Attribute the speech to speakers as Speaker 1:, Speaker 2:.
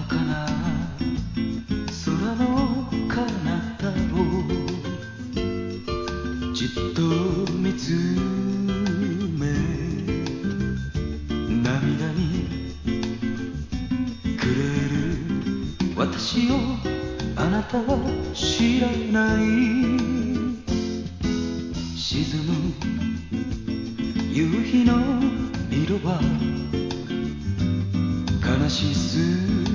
Speaker 1: かな空の彼方をじっと見つめ涙にくれる私をあなたは知らない沈む夕日の色は悲しすぎ